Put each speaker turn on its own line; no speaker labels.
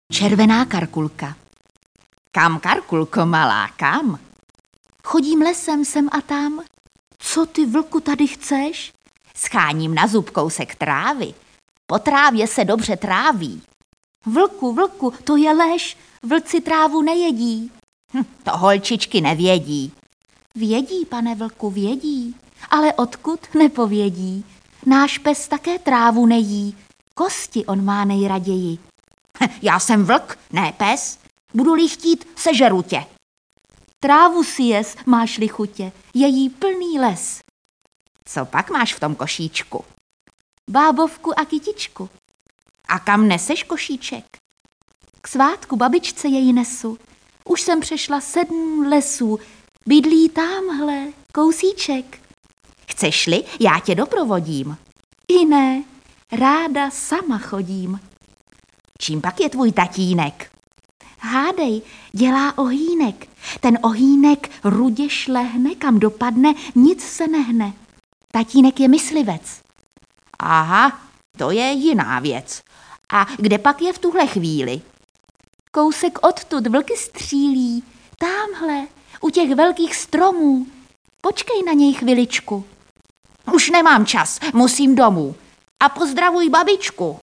Červená Karkulka. Kam, Karkulko malá, kam? Chodím lesem sem a tam. Co ty, vlku, tady chceš? Scháním na zub kousek trávy. Po trávě se dobře tráví. Vlku, vlku, to je lež. Vlci trávu nejedí. To holčičky nevědí. Vědí, pane vlku, vědí. Ale odkud, nepovědí. Náš pes také trávu nejí. Kosti on má nejraději. Já jsem vlk, ne pes. Budu-li chtít, sežeru tě. Trávu si jes, máš-li chutě, je jí plný les. Co pak máš v tom košíčku? Bábovku a kytičku. A kam neseš košíček? K svátku babičce jej nesu. Už jsem přešla 7 lesů, bydlí támhle, kousíček. Chceš-li, já tě doprovodím. I ne, ráda sama chodím. Čím pak je tvůj tatínek? Hádej, dělá ohýnek. Ten ohýnek rudě šlehne, kam dopadne, nic se nehne. Tatínek je myslivec. Aha, to je jiná věc. A kde pak je v tuhle chvíli? Kousek odtud vlky střílí. Támhle, u těch velkých stromů. Počkej na něj chviličku. Už nemám čas, musím domů. A pozdravuj babičku.